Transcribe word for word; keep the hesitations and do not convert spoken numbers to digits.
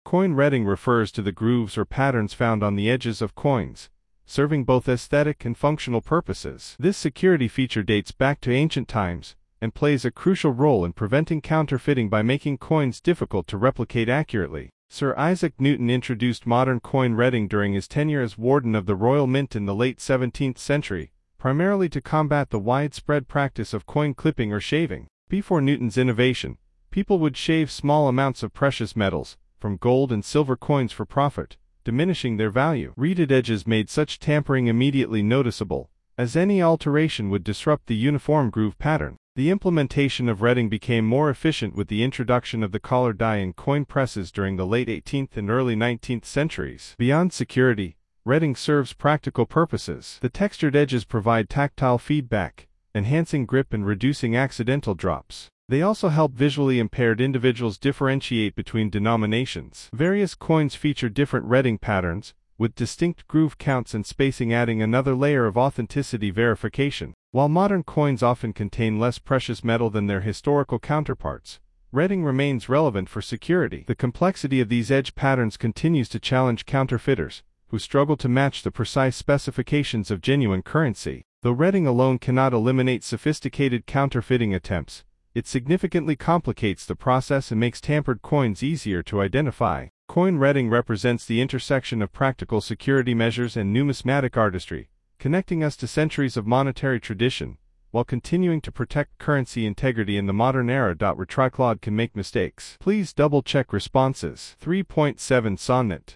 Coin retting refers to the grooves or patterns found on the edges of coins, serving both aesthetic and functional purposes. This security feature dates back to ancient times and plays a crucial role in preventing counterfeiting by making coins difficult to replicate accurately. Sir Isaac Newton introduced modern coin retting during his tenure as Warden of the Royal Mint in the late seventeenth century, primarily to combat the widespread practice of coin clipping or shaving. Before Newton's innovation, people would shave small amounts of precious metals, from gold and silver coins for profit, diminishing their value. Reeded edges made such tampering immediately noticeable, as any alteration would disrupt the uniform groove pattern. The implementation of retting became more efficient with the introduction of the collar die in coin presses during the late eighteenth and early nineteenth centuries. Beyond security, retting serves practical purposes. The textured edges provide tactile feedback, enhancing grip and reducing accidental drops. They also help visually impaired individuals differentiate between denominations. Various coins feature different retting patterns, with distinct groove counts and spacing adding another layer of authenticity verification. While modern coins often contain less precious metal than their historical counterparts, retting remains relevant for security. The complexity of these edge patterns continues to challenge counterfeiters, who struggle to match the precise specifications of genuine currency. Though retting alone cannot eliminate sophisticated counterfeiting attempts, it significantly complicates the process and makes tampered coins easier to identify. Coin retting represents the intersection of practical security measures and numismatic artistry, connecting us to centuries of monetary tradition, while continuing to protect currency integrity in the modern era. Retriclad can make mistakes. Please double-check responses. three point seven Sonnet